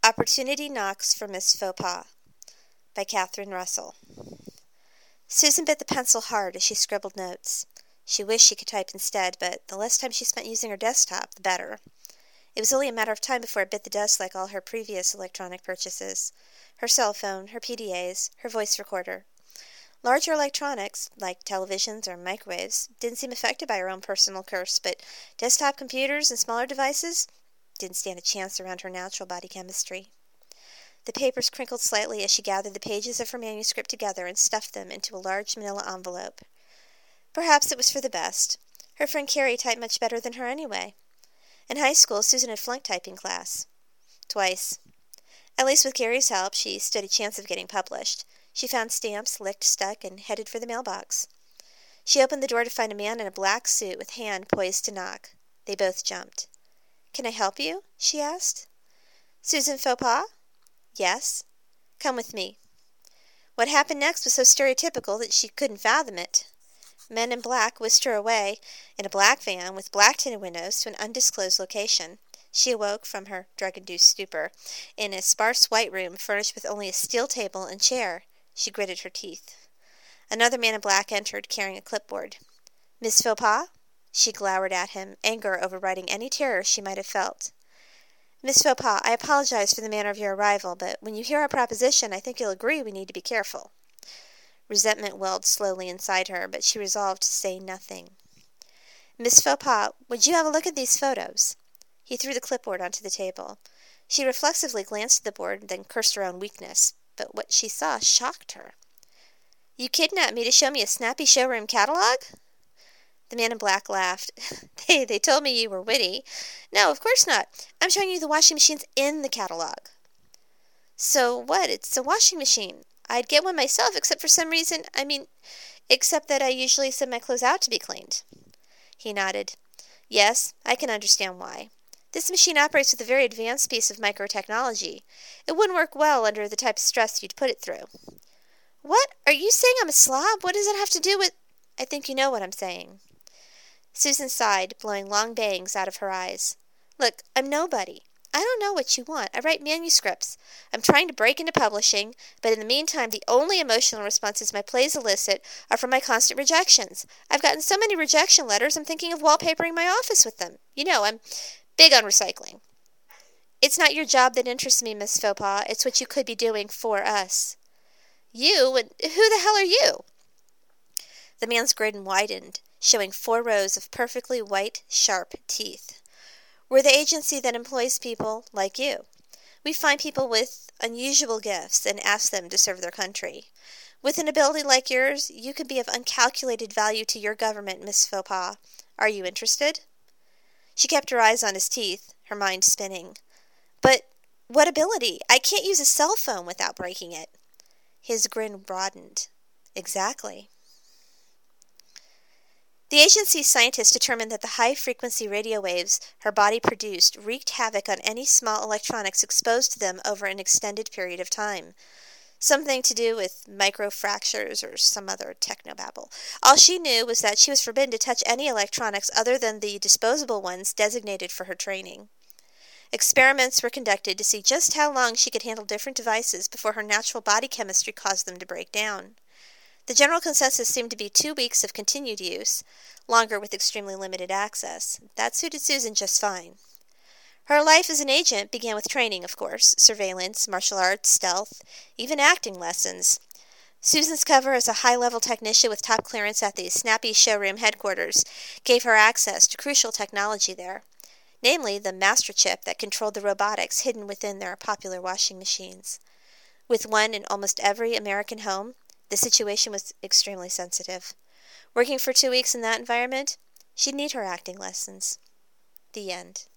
Opportunity Knocks for Miss Faux Pas by Catherine Russell. Susan bit the pencil hard as she scribbled notes. She wished she could type instead, but the less time she spent using her desktop, the better. It was only a matter of time before it bit the dust like all her previous electronic purchases. Her cell phone, her PDAs, her voice recorder. Larger electronics, like televisions or microwaves, didn't seem affected by her own personal curse, but desktop computers and smaller devices didn't stand a chance around her natural body chemistry. The papers crinkled slightly as she gathered the pages of her manuscript together and stuffed them into a large manila envelope. Perhaps it was for the best. Her friend Carrie typed much better than her anyway. In high school, Susan had flunked typing class. Twice. At least with Carrie's help, she stood a chance of getting published. She found stamps, licked, stuck, and headed for the mailbox. She opened the door to find a man in a black suit with hand poised to knock. They both jumped. "Can I help you?" she asked. "Susan Faux Pas?" "Yes." "Come with me." What happened next was so stereotypical that she couldn't fathom it. Men in black whisked her away in a black van with black tinted windows to an undisclosed location. She awoke from her drug-induced stupor in a sparse white room furnished with only a steel table and chair. She gritted her teeth. Another man in black entered, carrying a clipboard. "Miss Faux Pas?" She glowered at him, anger overriding any terror she might have felt. "Miss Faux Pas, I apologize for the manner of your arrival, but when you hear our proposition, I think you'll agree we need to be careful." Resentment welled slowly inside her, but she resolved to say nothing. "Miss Faux Pas, would you have a look at these photos?" He threw the clipboard onto the table. She reflexively glanced at the board, then cursed her own weakness, but what she saw shocked her. "You kidnapped me to show me a snappy showroom catalog?" The man in black laughed. They told me you were witty. "No, of course not. I'm showing you the washing machines in the catalog." "So what? It's a washing machine. I'd get one myself, except for some reason, except that I usually send my clothes out to be cleaned." He nodded. "Yes, I can understand why. This machine operates with a very advanced piece of microtechnology. It wouldn't work well under the type of stress you'd put it through." "What? Are you saying I'm a slob? What does that have to do with—" "I think you know what I'm saying." Susan sighed, blowing long bangs out of her eyes. "Look, I'm nobody. I don't know what you want. I write manuscripts. I'm trying to break into publishing, but in the meantime, the only emotional responses my plays elicit are from my constant rejections. I've gotten so many rejection letters, I'm thinking of wallpapering my office with them. You know, I'm big on recycling." "It's not your job that interests me, Miss Faux Pas. It's what you could be doing for us." "You? And who the hell are you?" The man's grin widened, showing 4 rows of perfectly white, sharp teeth. "We're the agency that employs people like you. We find people with unusual gifts and ask them to serve their country. With an ability like yours, you could be of uncalculated value to your government, Miss Faux Pas. Are you interested?" She kept her eyes on his teeth, her mind spinning. "But what ability? I can't use a cell phone without breaking it." His grin broadened. "Exactly." The agency's scientists determined that the high-frequency radio waves her body produced wreaked havoc on any small electronics exposed to them over an extended period of time. Something to do with microfractures or some other technobabble. All she knew was that she was forbidden to touch any electronics other than the disposable ones designated for her training. Experiments were conducted to see just how long she could handle different devices before her natural body chemistry caused them to break down. The general consensus seemed to be 2 weeks of continued use, longer with extremely limited access. That suited Susan just fine. Her life as an agent began with training, of course, surveillance, martial arts, stealth, even acting lessons. Susan's cover as a high-level technician with top clearance at the Snappy Showroom headquarters gave her access to crucial technology there, namely the master chip that controlled the robotics hidden within their popular washing machines. With one in almost every American home, the situation was extremely sensitive. Working for 2 weeks in that environment, she'd need her acting lessons. The end.